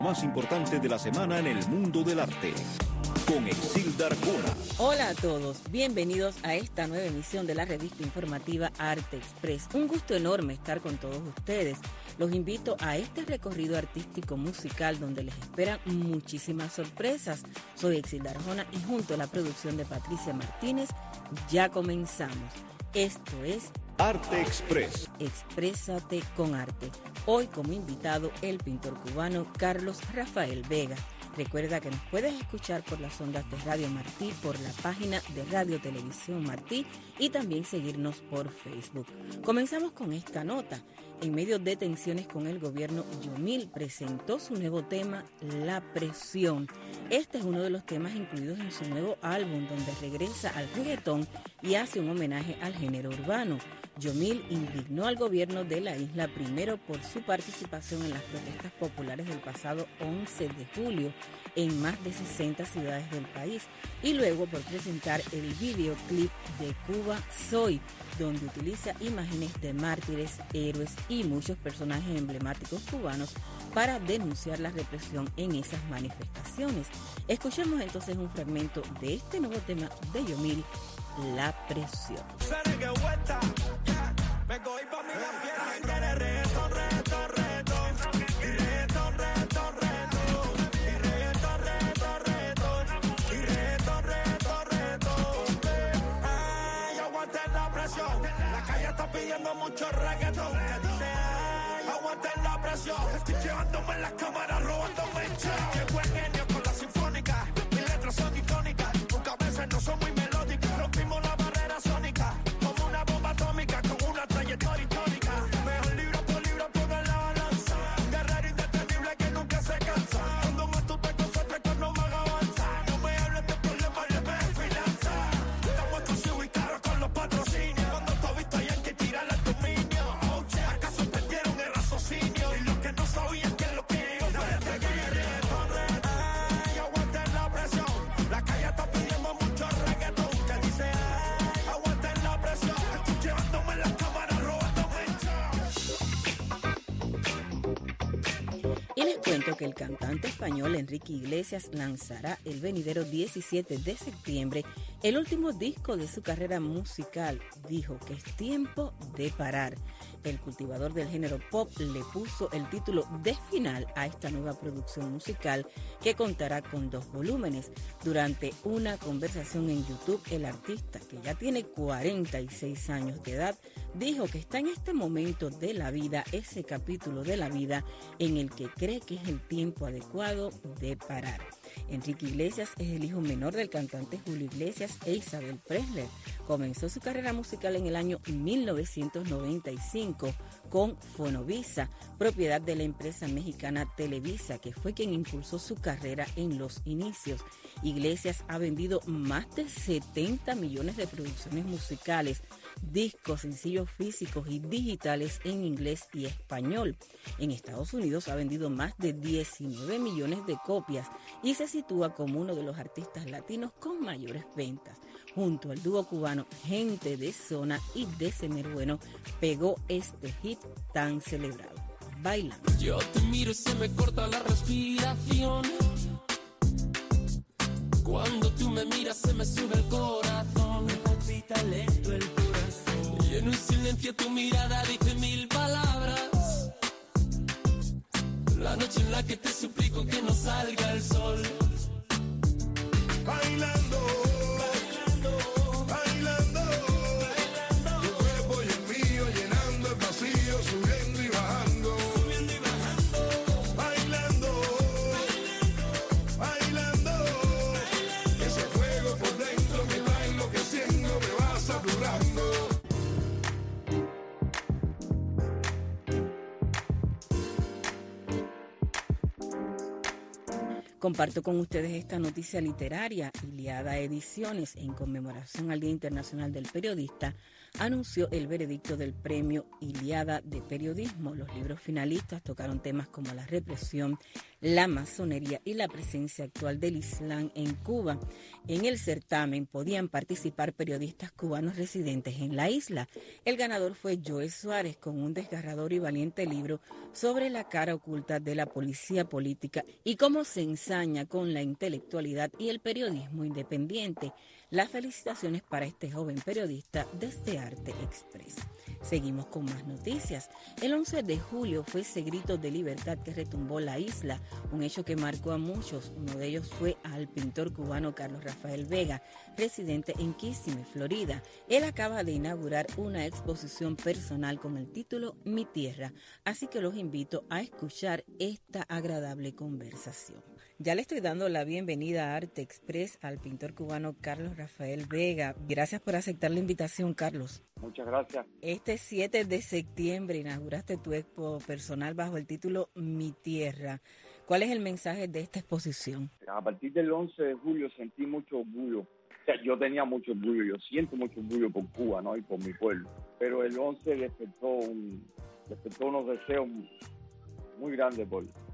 Más importante de la semana en el mundo del arte, con Exilda Arjona. Hola a todos, bienvenidos a esta nueva emisión de la revista informativa Arte Express. Un gusto enorme estar con todos ustedes. Los invito a este recorrido artístico musical donde les esperan muchísimas sorpresas. Soy Exilda Arjona y junto a la producción de Patricia Martínez ya comenzamos. Esto es Arte Express. Exprésate con arte. Hoy como invitado el pintor cubano Carlos Rafael Vega. Recuerda que nos puedes escuchar por las ondas de Radio Martí, por la página de Radio Televisión Martí y también seguirnos por Facebook. Comenzamos con esta nota. En medio de tensiones con el gobierno, Yomil presentó su nuevo tema, La Presión. Este es uno de los temas incluidos en su nuevo álbum, donde regresa al reggaetón y hace un homenaje al género urbano. Yomil indignó al gobierno de la isla primero por su participación en las protestas populares del pasado 11 de julio en más de 60 ciudades del país y luego por presentar el videoclip de Cuba Soy, donde utiliza imágenes de mártires, héroes y muchos personajes emblemáticos cubanos para denunciar la represión en esas manifestaciones. Escuchemos entonces un fragmento de este nuevo tema de Yomil, La Presión. Me cogí pa' mi la fiera y quiere reggaetón, reggaetón, reggaetón. Y reggaetón, reggaetón, reggaetón. Y reggaetón, reggaetón, reggaetón. Y reggaetón, reggaetón, reggaetón. Ay, aguanten la presión. La calle está pidiendo mucho reggaetón. Que dice, ay, aguanten la presión. Estoy llevándome en las cámaras, robándome el show. Qué buen genio con la sinfónica. Mis letras son icónicas. Aunque a veces no son muy melódicas. Rompimos la barrera sónica. Como una bomba atómica. Trayectoria histórica, mejor libro por libro pongo en la balanza. Guerrero indetenible que nunca se cansa. Cuando más tú te concentras cuando más avanza. No me hables de problemas, le de finanzas. Estamos exclusivos y caros con los patrocinios. Cuando tú has visto a Yankee tirar al dominio. ¿Acaso perdieron el raciocinio? Y los que no sabían que es lo que yo ofrece. Ay, aguanten la presión. La calle está pidiendo mucho reggaetón. Que dice, ay, aguanten la presión. Estoy llevándome la cámara. Y les cuento que el cantante español Enrique Iglesias lanzará el venidero 17 de septiembre el último disco de su carrera musical. Dijo que es tiempo de parar. El cultivador del género pop le puso el título de final a esta nueva producción musical que contará con 2 volúmenes. Durante una conversación en YouTube, el artista, que ya tiene 46 años de edad, dijo que está en este momento de la vida, ese capítulo de la vida en el que cree que es el tiempo adecuado de parar. Enrique Iglesias es el hijo menor del cantante Julio Iglesias e Isabel Presley. Comenzó su carrera musical en el año 1995 con Fonovisa, propiedad de la empresa mexicana Televisa, que fue quien impulsó su carrera en los inicios. Iglesias ha vendido más de 70 millones de producciones musicales, discos, sencillos físicos y digitales en inglés y español. En Estados Unidos ha vendido más de 19 millones de copias y se sitúa como uno de los artistas latinos con mayores ventas. Junto al dúo cubano Gente de Zona y de Semerbueno, pegó este hit tan celebrado, Bailando. Yo te miro y se me corta la respiración. Cuando tú me miras se me sube el corazón. Me palpita lento el corazón. Y en un silencio tu mirada dice 1000 palabras. La noche en la que te suplico que no salga el sol. Bailando. Subiendo y bajando, bailando, bailando, ese fuego por dentro me va enloqueciendo, me va saturando. Comparto con ustedes esta noticia literaria. Iliada Ediciones, en conmemoración al Día Internacional del Periodista, anunció el veredicto del premio Ilíada de Periodismo. Los libros finalistas tocaron temas como la represión, la masonería y la presencia actual del Islam en Cuba. En el certamen podían participar periodistas cubanos residentes en la isla. El ganador fue Joe Suárez, con un desgarrador y valiente libro sobre la cara oculta de la policía política y cómo se ensaña con la intelectualidad y el periodismo independiente. Las felicitaciones para este joven periodista desde Arte Express. Seguimos con más noticias. El 11 de julio fue ese grito de libertad que retumbó la isla, un hecho que marcó a muchos. Uno de ellos fue al pintor cubano Carlos Rafael Vega, residente en Kissimmee, Florida. Él acaba de inaugurar una exposición personal con el título Mi Tierra, así que los invito a escuchar esta agradable conversación. Ya le estoy dando la bienvenida a Arte Express al pintor cubano Carlos Rafael Vega. Gracias por aceptar la invitación, Carlos. Muchas gracias. Este 7 de septiembre inauguraste tu expo personal bajo el título Mi Tierra. ¿Cuál es el mensaje de esta exposición? A partir del 11 de julio sentí mucho orgullo. O sea, yo tenía mucho orgullo, yo siento mucho orgullo por Cuba, ¿no? Y por mi pueblo. Pero el 11 despertó unos deseos muy grandes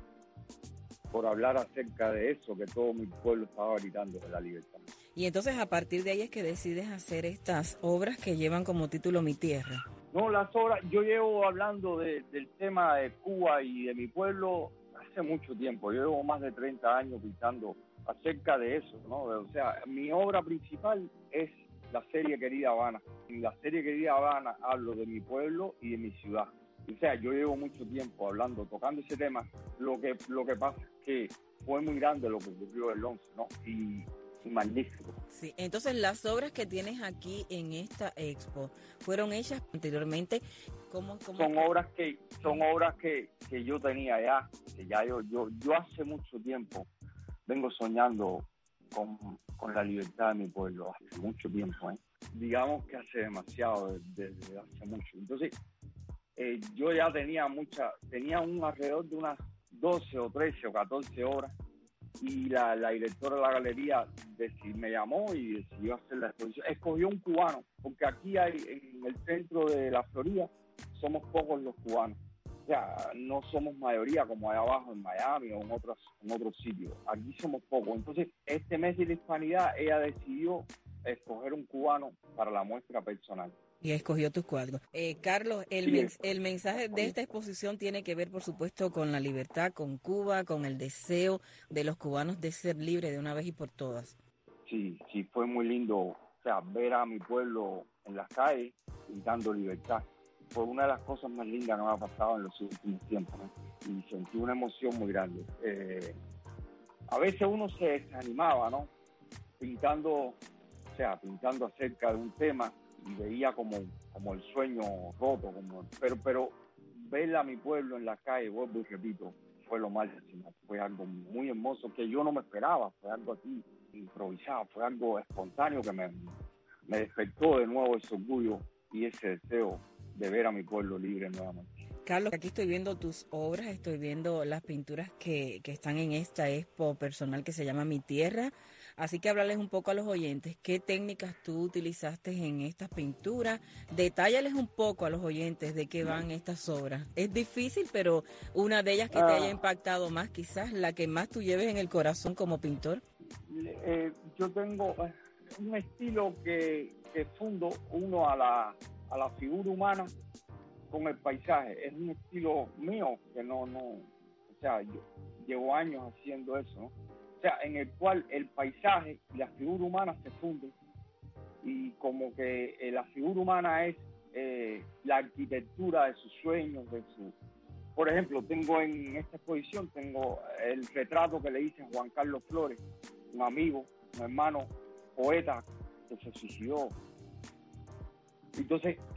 por hablar acerca de eso, que todo mi pueblo estaba gritando, de la libertad. Y entonces a partir de ahí es que decides hacer estas obras que llevan como título Mi Tierra. No, las obras, yo llevo hablando del tema de Cuba y de mi pueblo hace mucho tiempo. Yo llevo más de 30 años pintando acerca de eso, ¿no? O sea, mi obra principal es la serie Querida Habana. En la serie Querida Habana hablo de mi pueblo y de mi ciudad. O sea, yo llevo mucho tiempo hablando, tocando ese tema. Lo que pasa es que fue muy grande lo que ocurrió el 11, ¿no? Y magnífico. Sí, entonces las obras que tienes aquí en esta expo fueron hechas anteriormente. ¿Cómo? Son obras que yo tenía ya, que ya yo hace mucho tiempo vengo soñando con la libertad de mi pueblo, hace mucho tiempo, ¿eh? Digamos que hace demasiado, desde hace mucho. Entonces, yo ya tenía alrededor de unas 12 o 13 o 14 horas, y la directora de la galería me llamó y decidió hacer la exposición. Escogió un cubano, porque aquí en el centro de la Florida somos pocos los cubanos. O sea, no somos mayoría como allá abajo en Miami o en otros sitios. Aquí somos pocos. Entonces, este mes de la hispanidad, ella decidió escoger un cubano para la muestra personal. Y escogió tus cuadros. Carlos, el mensaje de esta exposición tiene que ver, por supuesto, con la libertad, con Cuba, con el deseo de los cubanos de ser libres de una vez y por todas. Sí, fue muy lindo, o sea, ver a mi pueblo en las calles pintando libertad. Fue una de las cosas más lindas que me ha pasado en los últimos tiempos, ¿no? Y sentí una emoción muy grande. A veces uno se desanimaba, ¿no? Pintando acerca de un tema, y veía como el sueño roto, pero ver a mi pueblo en la calle, vuelvo y repito, fue lo máximo. Fue algo muy hermoso que yo no me esperaba, fue algo así improvisado, fue algo espontáneo que me despertó de nuevo ese orgullo y ese deseo de ver a mi pueblo libre nuevamente. Carlos, aquí estoy viendo tus obras, estoy viendo las pinturas que están en esta expo personal que se llama Mi Tierra. Así que háblales un poco a los oyentes, ¿qué técnicas tú utilizaste en estas pinturas? Detállales un poco a los oyentes de qué van estas obras. Es difícil, pero una de ellas que te haya impactado más, quizás la que más tú lleves en el corazón como pintor. Yo tengo un estilo que fundo uno a la figura humana con el paisaje. Es un estilo mío que o sea, yo llevo años haciendo eso, ¿no? O sea, en el cual el paisaje y la figura humana se funden, y como que la figura humana es la arquitectura de sus sueños, Por ejemplo, tengo en esta exposición, tengo el retrato que le hice a Juan Carlos Flores, un amigo, un hermano, poeta, que se suicidó. Entonces,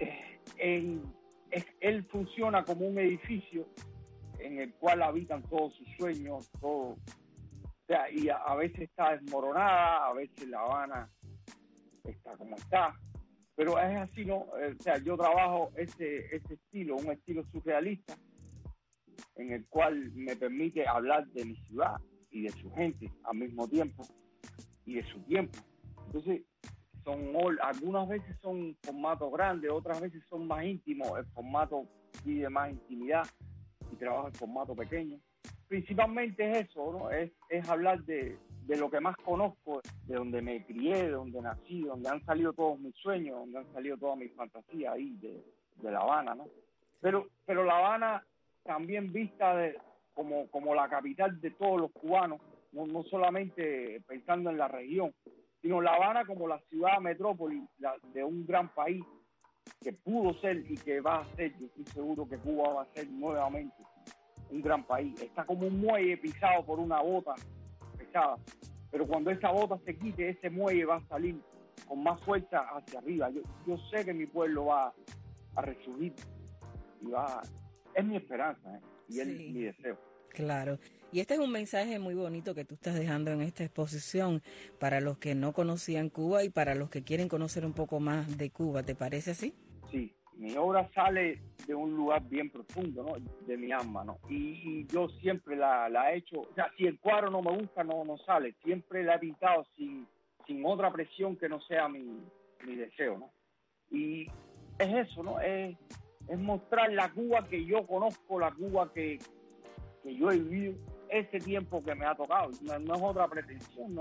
él funciona como un edificio en el cual habitan todos sus sueños, todo. O sea, y a veces está desmoronada, a veces La Habana está como está, pero es así, ¿no? O sea, yo trabajo ese estilo, un estilo surrealista, en el cual me permite hablar de mi ciudad y de su gente al mismo tiempo, y de su tiempo. Entonces, algunas veces son formatos grandes, otras veces son más íntimos, el formato pide más intimidad y trabajo en formato pequeño. Principalmente es eso, ¿no? Es hablar de lo que más conozco, de donde me crié, de donde nací, donde han salido todos mis sueños, donde han salido todas mis fantasías ahí de La Habana, ¿no? Pero La Habana también vista como la capital de todos los cubanos, no solamente pensando en la región, sino La Habana como la ciudad metrópoli de un gran país que pudo ser y que va a ser. Yo estoy seguro que Cuba va a ser nuevamente un gran país. Está como un muelle pisado por una bota pesada, pero cuando esa bota se quite, ese muelle va a salir con más fuerza hacia arriba. Yo sé que mi pueblo va a resurgir y es mi esperanza, y es mi deseo. Claro. Y este es un mensaje muy bonito que tú estás dejando en esta exposición para los que no conocían Cuba y para los que quieren conocer un poco más de Cuba. ¿Te parece así? Sí, mi obra sale de un lugar bien profundo, ¿no? De mi alma, ¿no? Y yo siempre la he hecho, o sea, si el cuadro no me gusta, no sale. Siempre la he pintado sin otra presión que no sea mi deseo, ¿no? Y es eso, ¿no? Es mostrar la Cuba que yo conozco, la Cuba que yo he vivido, ese tiempo que me ha tocado. No es otra pretensión,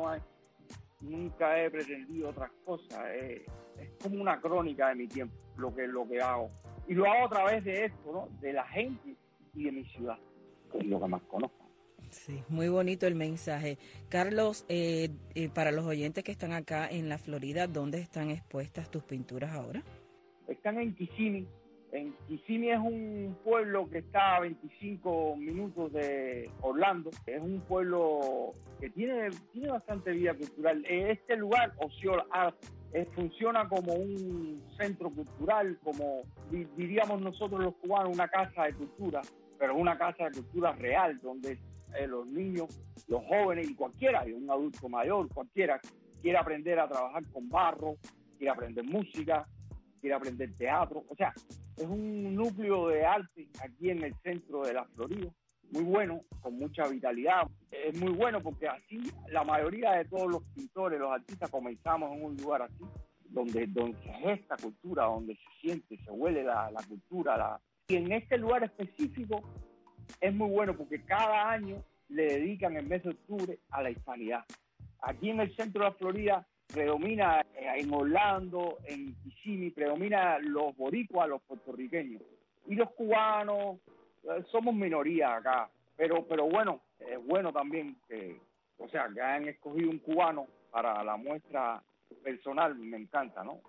nunca he pretendido otras cosas. Es como una crónica de mi tiempo, lo que hago. Y lo hago a través de esto, ¿no? De la gente y de mi ciudad, que es lo que más conozco. Sí, muy bonito el mensaje. Carlos, para los oyentes que están acá en la Florida, ¿dónde están expuestas tus pinturas ahora? Están en Kissimmee. Kissimmee es un pueblo que está a 25 minutos de Orlando. Es un pueblo que tiene bastante vida cultural. Este lugar, Osceola Art, funciona como un centro cultural, como diríamos nosotros los cubanos, una casa de cultura, pero una casa de cultura real, donde los niños, los jóvenes y cualquiera, un adulto mayor, cualquiera, quiere aprender a trabajar con barro, quiere aprender música, quiere aprender teatro. O sea, es un núcleo de arte aquí en el centro de la Florida, muy bueno, con mucha vitalidad. Es muy bueno porque así la mayoría de todos los pintores, los artistas, comenzamos en un lugar así, donde se gesta cultura, donde se siente, se huele la cultura. Y en este lugar específico es muy bueno porque cada año le dedican el mes de octubre a la hispanidad. Aquí en el centro de la Florida predomina, en Orlando, en Kissimmee, predomina los boricuas, los puertorriqueños. Y los cubanos, somos minoría acá. Pero bueno, es bueno también que hayan escogido un cubano para la muestra personal, me encanta, ¿no?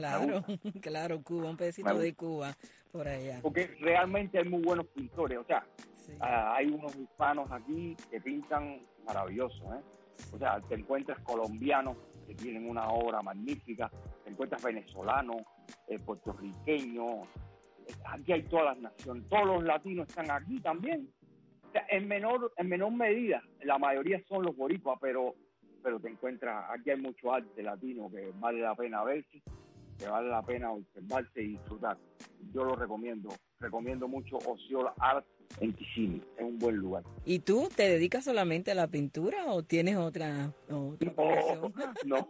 Claro, Cuba, un pedacito de Cuba por allá. Porque realmente hay muy buenos pintores, o sea, sí. Hay unos hispanos aquí que pintan maravilloso, ¿eh? O sea, te encuentras colombianos que tienen una obra magnífica, te encuentras venezolanos, puertorriqueños, aquí hay todas las naciones, todos los latinos están aquí también. O sea, en menor medida, la mayoría son los boricuas, pero te encuentras, aquí hay mucho arte latino que vale la pena verse, que vale la pena observarse y disfrutar. Yo lo recomiendo mucho Osceola Art en Kissimmee, es un buen lugar. ¿Y tú te dedicas solamente a la pintura o tienes otra profesión? No.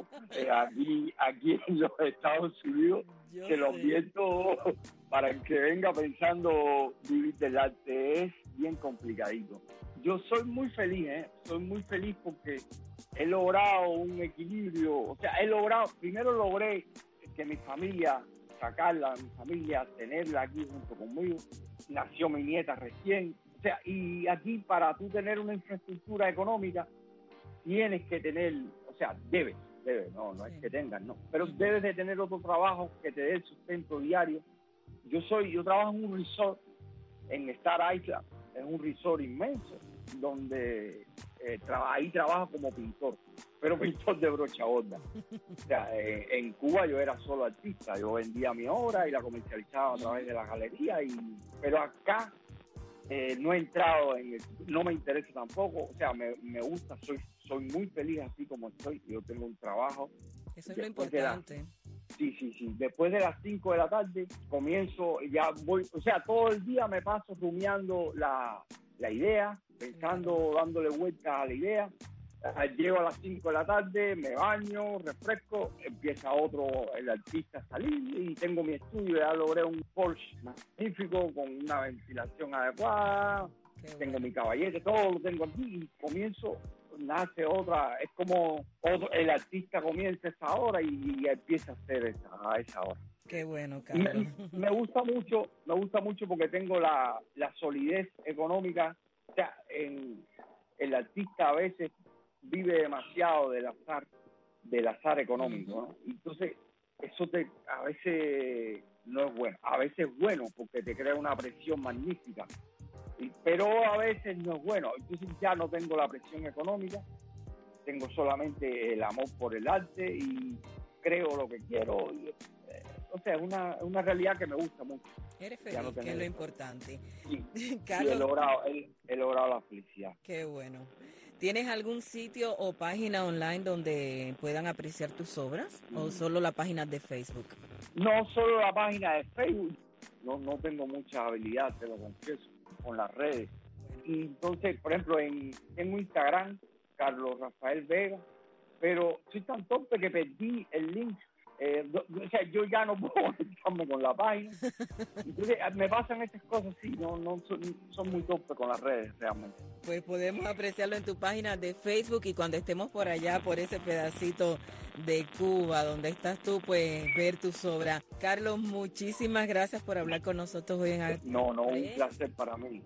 Aquí en los Estados Unidos se lo advierto para el que venga pensando vivir del arte, es bien complicadito. Yo soy muy feliz porque he logrado un equilibrio, o sea, primero logré que mi familia, sacarla a mi familia, tenerla aquí junto conmigo. Nació mi nieta recién, o sea, y aquí para tú tener una infraestructura económica tienes que tener, o sea, debes, no es que tengas, no, pero debes de tener otro trabajo que te dé el sustento diario. Yo trabajo en un resort en Star Island, es un resort inmenso donde ahí trabajo como pintor, pero pintor de brocha gorda. O sea, en Cuba yo era solo artista, yo vendía mi obra y la comercializaba a través de la galería, pero acá no he entrado no me interesa tampoco, o sea, me gusta, soy muy feliz así como estoy, yo tengo un trabajo. Eso es lo importante. Sí, después de las 5 de la tarde comienzo, ya voy, o sea, todo el día me paso rumiando la idea, pensando, dándole vueltas a la idea, Llego a las 5 de la tarde, me baño, refresco, empieza el artista a salir y tengo mi estudio, ya logré un Porsche magnífico con una ventilación adecuada, tengo mi caballete, todo lo tengo aquí y comienzo, nace otra, es como el artista comienza esa hora y empieza a hacer a esa hora. Qué bueno, Carlos. Me gusta mucho porque tengo la solidez económica, o sea, el artista a veces vive demasiado del azar económico, ¿no? Entonces, eso a veces no es bueno. A veces es bueno porque te crea una presión magnífica, pero a veces no es bueno. Entonces ya no tengo la presión económica, tengo solamente el amor por el arte y creo lo que quiero. O sea, es una realidad que me gusta mucho. Eres feliz, que es lo importante. Sí, Carlos, he logrado la felicidad. Qué bueno. ¿Tienes algún sitio o página online donde puedan apreciar tus obras o solo la página de Facebook? No, solo la página de Facebook. No tengo mucha habilidad, te lo confieso, con las redes. Y entonces, por ejemplo, tengo Instagram, Carlos Rafael Vega, pero soy tan torpe que perdí el link. O sea, yo ya no puedo conectarme con la página. Entonces, me pasan estas cosas, sí, son muy torpes con las redes, realmente. Pues podemos apreciarlo en tu página de Facebook y cuando estemos por allá, por ese pedacito de Cuba donde estás tú, pues ver tus obras. Carlos, muchísimas gracias por hablar con nosotros hoy en un placer para mí.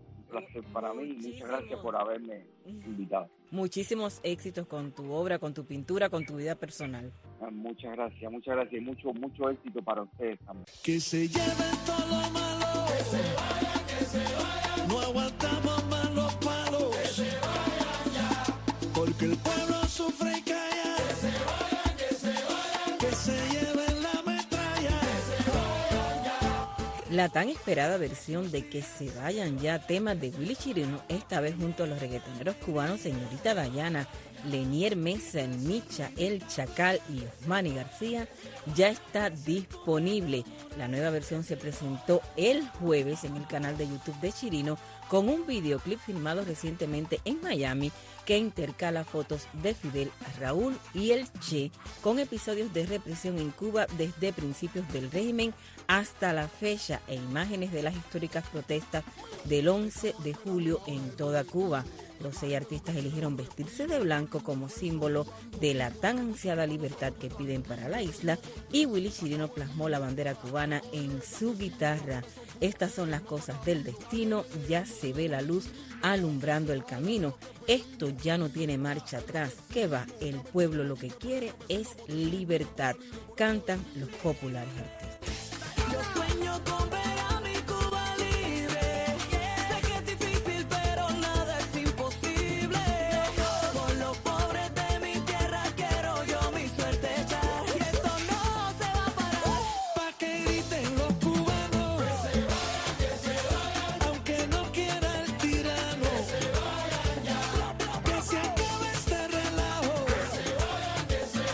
Muchas gracias por haberme invitado. Muchísimos éxitos con tu obra, con tu pintura, con tu vida personal. Muchas gracias y mucho éxito para ustedes también. Que se lleven todo lo malo, que se vayan, no aguantamos más los palos, que se vayan ya, porque el pueblo sufre y calla, que se vayan, que se lleven la metralla, que se vayan ya. La tan esperada versión de Que se vayan ya, tema de Willy Chirino, esta vez junto a los reggaetoneros cubanos Señorita Dayana, Lenier Mesa, El Micha, El Chacal y Osmani García, ya está disponible. La nueva versión se presentó el jueves en el canal de YouTube de Chirino con un videoclip filmado recientemente en Miami que intercala fotos de Fidel, Raúl y el Che con episodios de represión en Cuba desde principios del régimen hasta la fecha e imágenes de las históricas protestas del 11 de julio en toda Cuba. Los 6 artistas eligieron vestirse de blanco como símbolo de la tan ansiada libertad que piden para la isla y Willy Chirino plasmó la bandera cubana en su guitarra. Estas son las cosas del destino, ya se ve la luz alumbrando el camino. Esto ya no tiene marcha atrás. ¿Qué va? El pueblo lo que quiere es libertad. Cantan los populares artistas. Yo sueño con ver a mi Cuba libre. Sé que es difícil, pero nada es imposible. Por los pobres de mi tierra quiero yo mi suerte echar. Y esto no se va a parar. Pa' que griten los cubanos. Que se vayan, aunque no quiera el tirano. Que se vayan ya. Que se acabe este relajo. Que se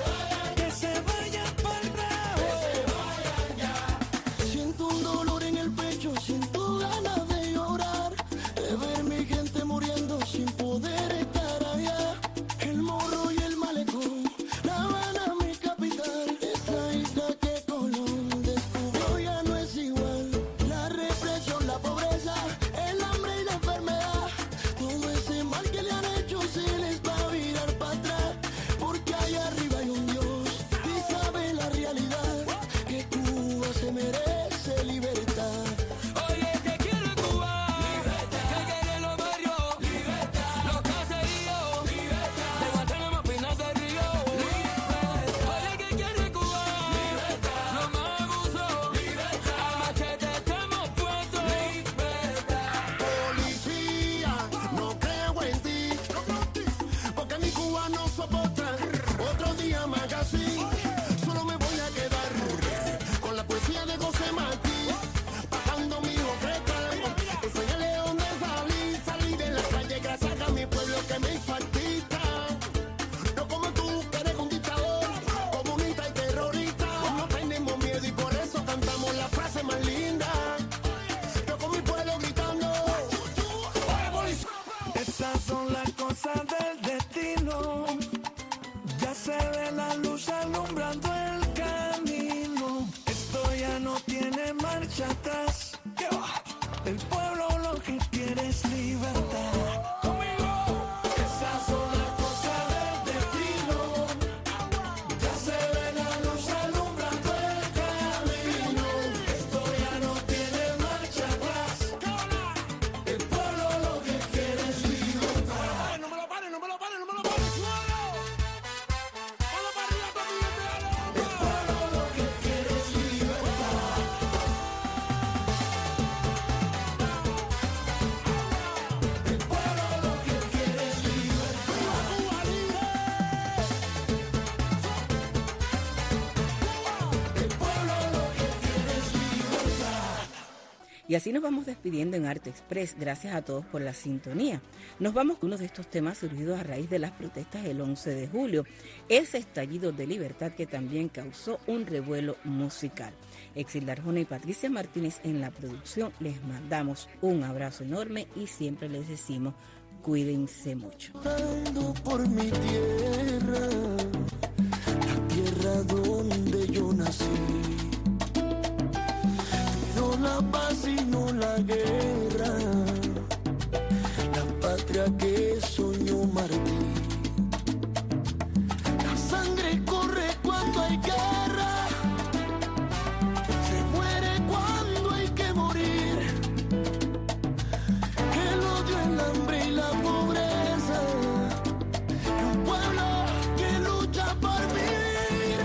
vayan pa'l bravo. Siento un dolor en el pecho, siento ganas de llorar, de ver mi gente muriendo sin poder estar allá. El Morro y el Malecón, La Habana, mi capital, esa isla que Colón descubrió ya no es igual. La represión, la pobreza, el hambre y la enfermedad, todo ese mal que le han hecho se les va a virar para atrás, porque allá arriba hay un Dios y sabe la realidad, que Cuba se merece libertad. Oye, ¿qué quiere Cuba? Libertad. ¿Qué quieren los barrios? Libertad. Los caseríos. Libertad. De Guantánamo, Pinar del Río. Libertad. Oye, ¿qué quiere Cuba? Libertad. No más abuso. Libertad. A machete estamos puestos. Libertad. Policía, no creo en ti, porque mi Cuba no soporta otro día más así. Solo me voy a quedar con la poesía de José Martí, bajando mi boqueta, enseñarle dónde salí de la calle gracias a mi pueblo que me hizo artista. No como tú, que eres un dictador, comunista y terrorista. No tenemos miedo y por eso cantamos la frase más linda. Yo con mi pueblo gritando. Esas son las cosas del destino. Y así nos vamos despidiendo en Arte Express. Gracias a todos por la sintonía. Nos vamos con uno de estos temas surgidos a raíz de las protestas del 11 de julio. Ese estallido de libertad que también causó un revuelo musical. Exilda Arjona y Patricia Martínez en la producción. Les mandamos un abrazo enorme y siempre les decimos, cuídense mucho. Por mi tierra, la tierra donde yo nací. Pido la paz y no la guerra, la patria que soñó Martí. La sangre corre cuando hay guerra, se muere cuando hay que morir. El odio, el hambre y la pobreza, y un pueblo que lucha por vivir.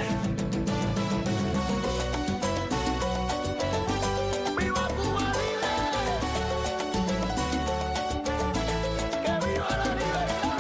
¡Viva Cuba libre! ¡Que viva la libertad!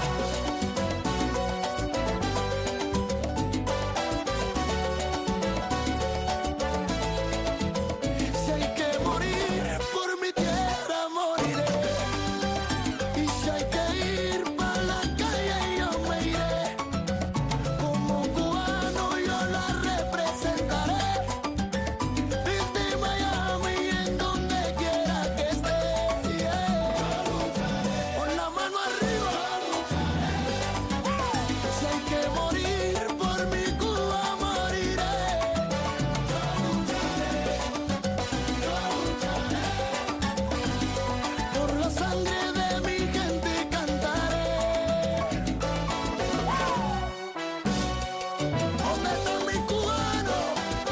Si hay que morir por mi tierra, moriré. Y si hay que ir pa' la calle, yo me iré. Como cubano yo la representaré. Desde Miami, en donde quiera que esté. Con la mano arriba. Si hay que morir por mi Cuba, moriré. Por la sangre de mi gente cantaré. ¿Dónde están mis cubanos?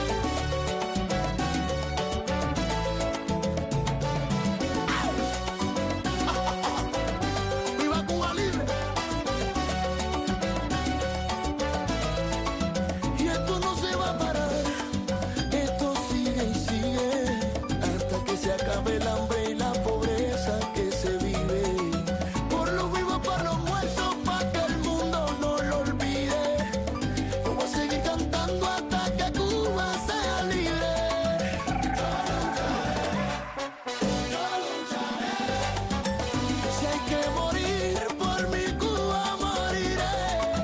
¡Viva Cuba libre! Y esto no se va a parar, esto sigue y sigue, hasta que se acabe el hambre y la pobreza que se vive. Por los vivos, por los muertos, para que el mundo no lo olvide. Yo voy a seguir cantando hasta que Cuba sea libre. Si hay que morir por mi Cuba, moriré.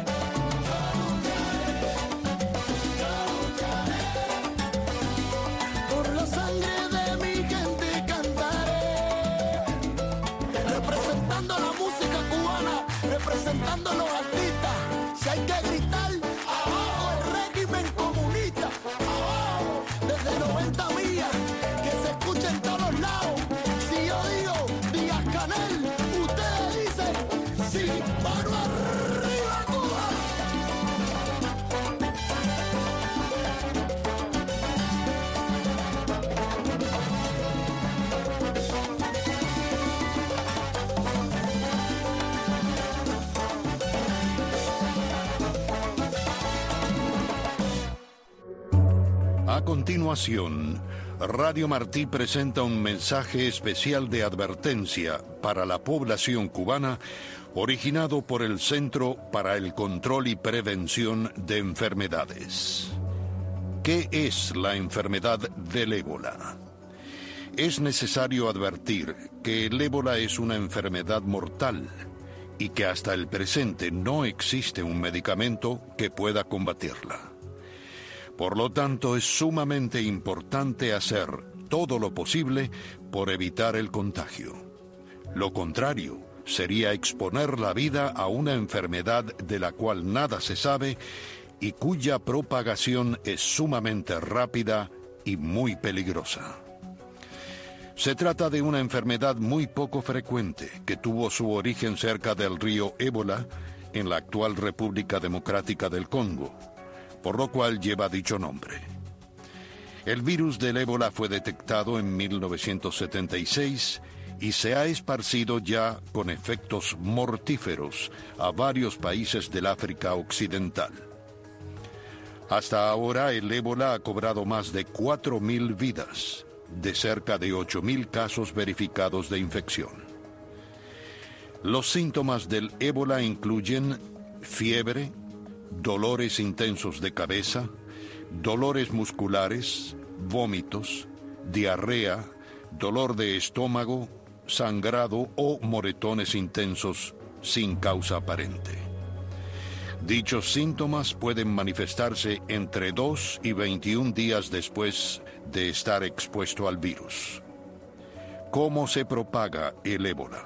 Por la sangre de mi gente cantaré. Representando la música cubana, representando a los artistas. Si hay que gritar, abajo el régimen comunista. Abajo, desde 90 millas, que se escuche en todos lados. Si yo digo Díaz-Canel, ustedes dicen sí, mano arriba Cuba. A continuación, Radio Martí presenta un mensaje especial de advertencia para la población cubana, originado por el Centro para el Control y Prevención de Enfermedades. ¿Qué es la enfermedad del ébola? Es necesario advertir que el ébola es una enfermedad mortal y que hasta el presente no existe un medicamento que pueda combatirla. Por lo tanto, es sumamente importante hacer todo lo posible por evitar el contagio. Lo contrario sería exponer la vida a una enfermedad de la cual nada se sabe y cuya propagación es sumamente rápida y muy peligrosa. Se trata de una enfermedad muy poco frecuente que tuvo su origen cerca del río Ébola, en la actual República Democrática del Congo, por lo cual lleva dicho nombre. El virus del ébola fue detectado en 1976 y se ha esparcido ya con efectos mortíferos a varios países del África Occidental. Hasta ahora, el ébola ha cobrado más de 4.000 vidas, de cerca de 8.000 casos verificados de infección. Los síntomas del ébola incluyen fiebre, dolores intensos de cabeza, dolores musculares, vómitos, diarrea, dolor de estómago, sangrado o moretones intensos sin causa aparente. Dichos síntomas pueden manifestarse entre 2 y 21 días después de estar expuesto al virus. ¿Cómo se propaga el ébola?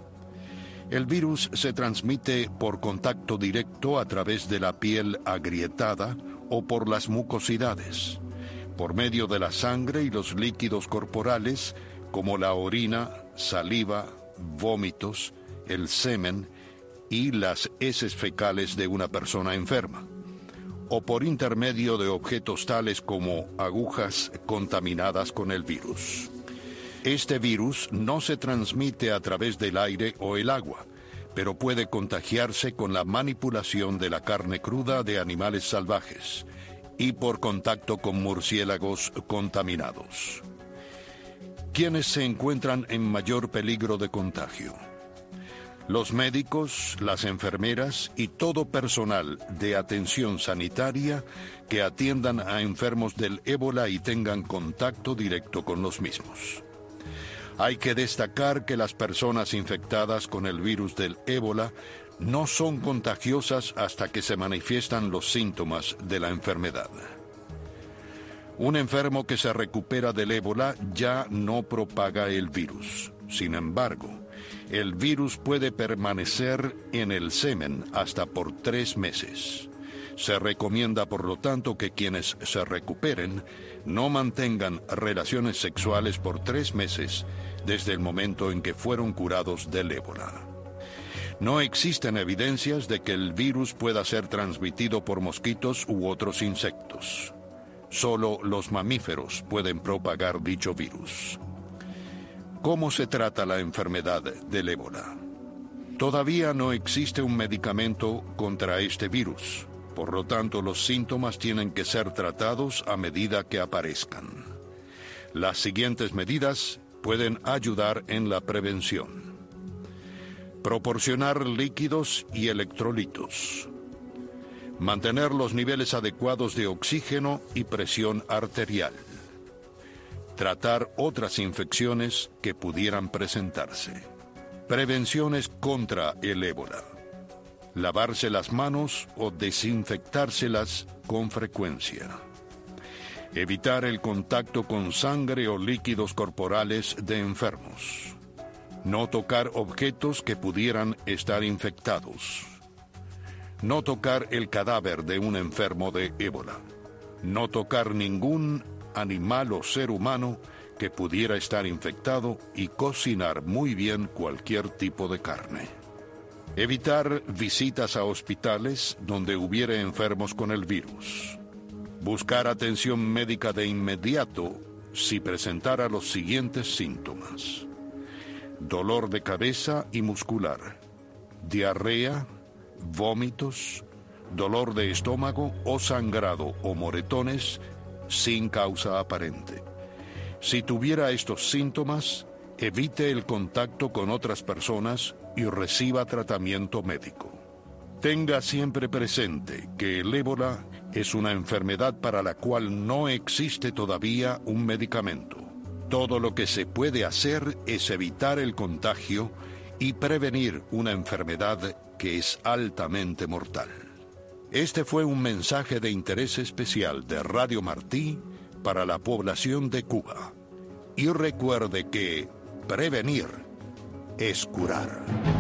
El virus se transmite por contacto directo a través de la piel agrietada o por las mucosidades, por medio de la sangre y los líquidos corporales como la orina, saliva, vómitos, el semen y las heces fecales de una persona enferma, o por intermedio de objetos tales como agujas contaminadas con el virus. Este virus no se transmite a través del aire o el agua, pero puede contagiarse con la manipulación de la carne cruda de animales salvajes y por contacto con murciélagos contaminados. ¿Quiénes se encuentran en mayor peligro de contagio? Los médicos, las enfermeras y todo personal de atención sanitaria que atiendan a enfermos del ébola y tengan contacto directo con los mismos. Hay que destacar que las personas infectadas con el virus del ébola no son contagiosas hasta que se manifiestan los síntomas de la enfermedad. Un enfermo que se recupera del ébola ya no propaga el virus. Sin embargo, el virus puede permanecer en el semen hasta por 3 meses. Se recomienda, por lo tanto, que quienes se recuperen no mantengan relaciones sexuales por 3 meses desde el momento en que fueron curados del ébola. No existen evidencias de que el virus pueda ser transmitido por mosquitos u otros insectos. Solo los mamíferos pueden propagar dicho virus. ¿Cómo se trata la enfermedad del ébola? Todavía no existe un medicamento contra este virus. Por lo tanto, los síntomas tienen que ser tratados a medida que aparezcan. Las siguientes medidas pueden ayudar en la prevención. Proporcionar líquidos y electrolitos. Mantener los niveles adecuados de oxígeno y presión arterial. Tratar otras infecciones que pudieran presentarse. Prevenciones contra el ébola. Lavarse las manos o desinfectárselas con frecuencia. Evitar el contacto con sangre o líquidos corporales de enfermos. No tocar objetos que pudieran estar infectados. No tocar el cadáver de un enfermo de ébola. No tocar ningún animal o ser humano que pudiera estar infectado y cocinar muy bien cualquier tipo de carne. Evitar visitas a hospitales donde hubiera enfermos con el virus. Buscar atención médica de inmediato si presentara los siguientes síntomas: dolor de cabeza y muscular, diarrea, vómitos, dolor de estómago o sangrado o moretones sin causa aparente. Si tuviera estos síntomas, evite el contacto con otras personas y reciba tratamiento médico. Tenga siempre presente que el ébola es una enfermedad para la cual no existe todavía un medicamento. Todo lo que se puede hacer es evitar el contagio y prevenir una enfermedad que es altamente mortal. Este fue un mensaje de interés especial de Radio Martí para la población de Cuba. Y recuerde que prevenir es curar.